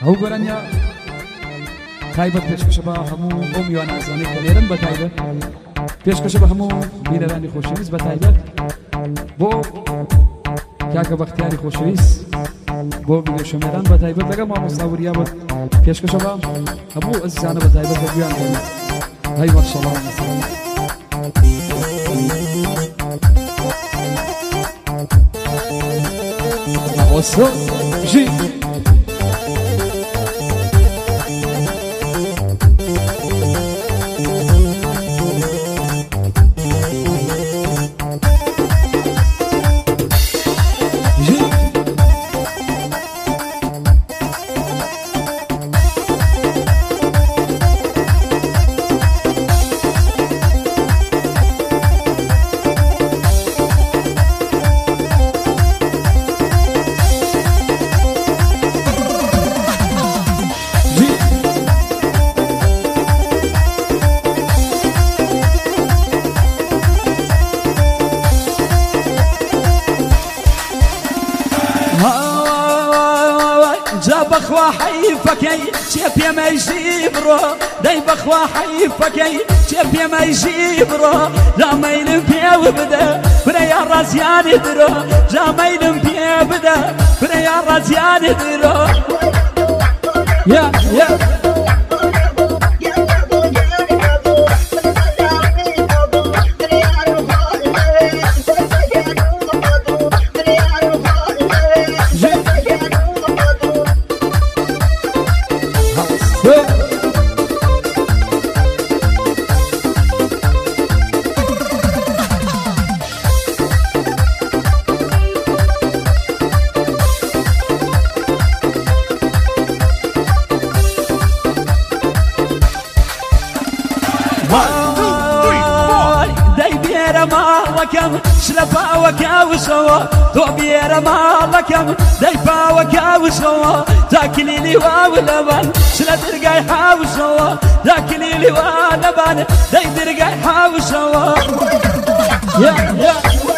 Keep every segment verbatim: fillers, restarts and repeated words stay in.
هو گرانیا تایبەت پێشکەشە بە هەموو ئەو میوانە کە لێرن بە تایبەت پێشکەشە بە هەموو بینەرانی خۆشەویست بە تایبەت بۆ کاکە بەختیاری خۆشەویست بۆ ڤیدیۆشەمێران بە تایبەت لەگەڵ مامۆستا وریا بە پێشکەشە بە هەموو ئەزیزانە بە تایبەت بە گویان بێنن هەی ماشەڵڵا وەسە ژی بخوا حيفكي شيب يا ما يجيبرو داي بخوا حيفكي شيب يا ما يجيبرو جامين بيا وبدا بريا رازيان درو جامين بيا بدا بريا رازيان درو يا يا مالكم شلفا وكاوسوا تو بير مالكم ديفا وكاوسوا تاكلي لي ولبن شلا درقاي حاوسوا تاكلي لي ولبن دي درقاي حاوسوا يا يا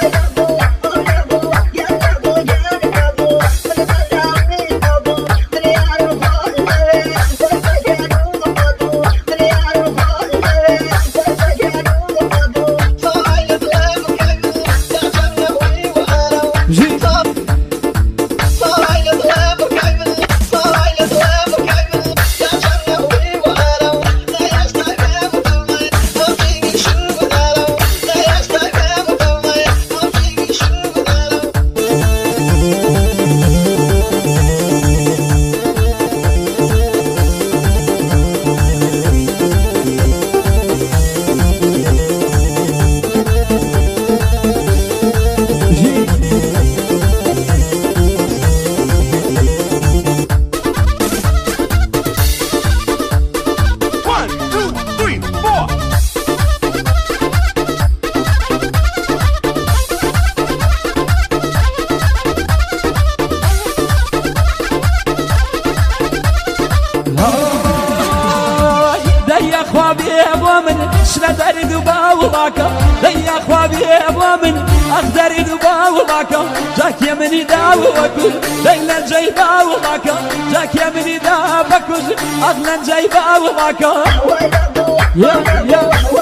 ديا خوابي ومن أقدر دباوضك جاك يا مني داو وكل ليلة جايبا وضاك جاك يا مني داو بكل أغلى جايبا وضاك يا يا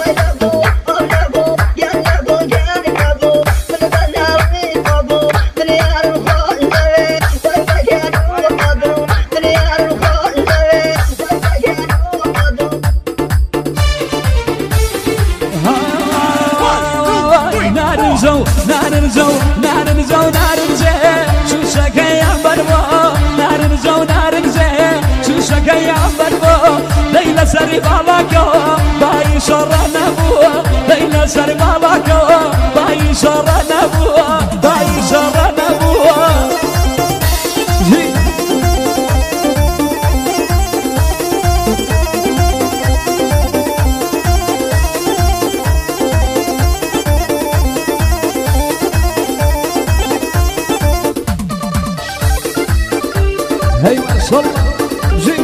نارنزو نارنزو نارنزو نارنزي شو شكايا بربو نارنزو نارنزي شو شكايا بربو ليلة سري بالاكو باي شر نبو ليلة سري بالاكو باي شر نبو باي شر نبو هاي ما شاء الله جي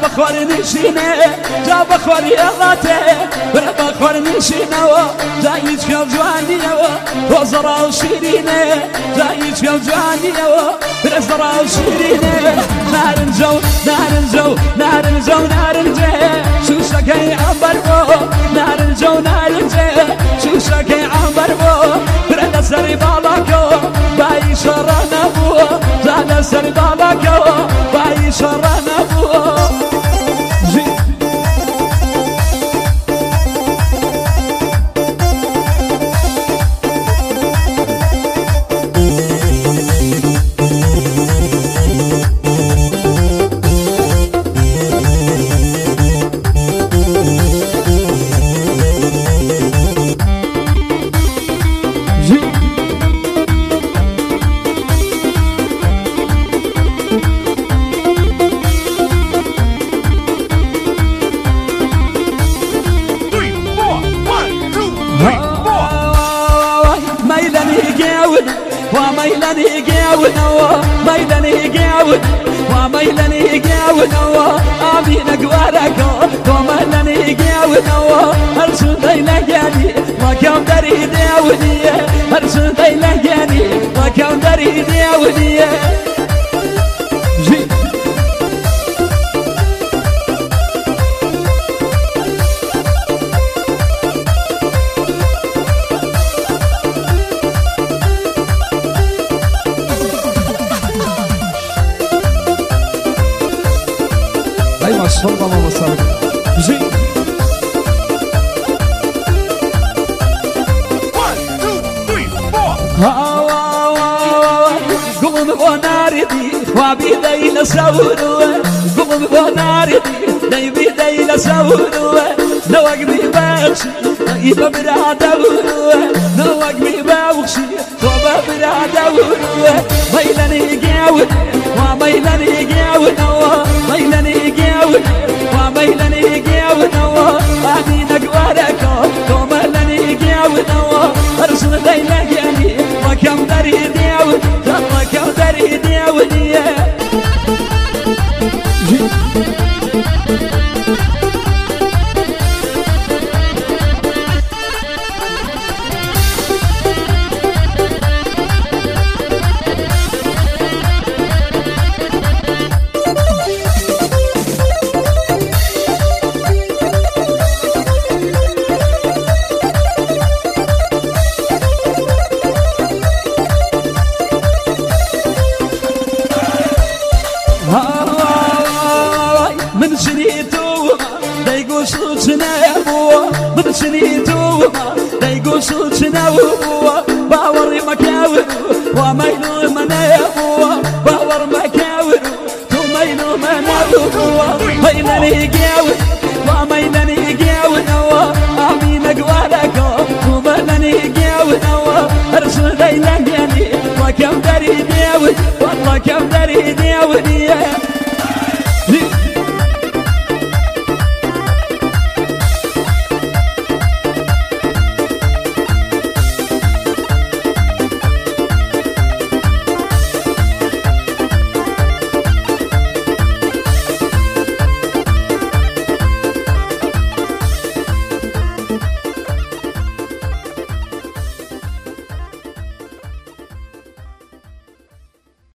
جاب خوار نشینه جاب خوار یاته برا خوار نشینه و جایش کم جوانیه و تو زرا و شیرینه جایش کم جوانیه و برا زرا و شیرینه نارنجو نارنجو نارنجو نارنجه شوشکی عنبر بو نارنجو نارنجه شوشکی عنبر بو برا سری بالاکو بای شر نبو زاد سری بالاکو بای شر نبو وميلني جاونا وميلني جاونا وميلني جاونا أبي نجوارك وميلني جاونا هرسون دينا جاني وكم دري داودي هرسون دينا جاني وكم دري داودي صلى الله وسلم زي قوم بناردي وبيدي لسوروا قوم بناردي داي بيدي لسوروا نوق ببخشي يبا برادوروا نوق ببخشي وبا برادوروا ميلاني جاود وميلاني جاود ميلاني جاود وميلاني جاود أبي نجوارك وميلاني جاود أرسل ليلة جاني وكم دري داود وكم دري داود من شريتو دايقو صوتنا يا بوا من شريتو دايقو صوتنا وبوا باور مكاور وميلو منا يا بوا باور مكاور وميلو منا وبوا ميلاني جاور وميلاني جاور امين اقوالك وميلاني جاور ارسل ليلة جاني وكم دري داود والله كم دري داود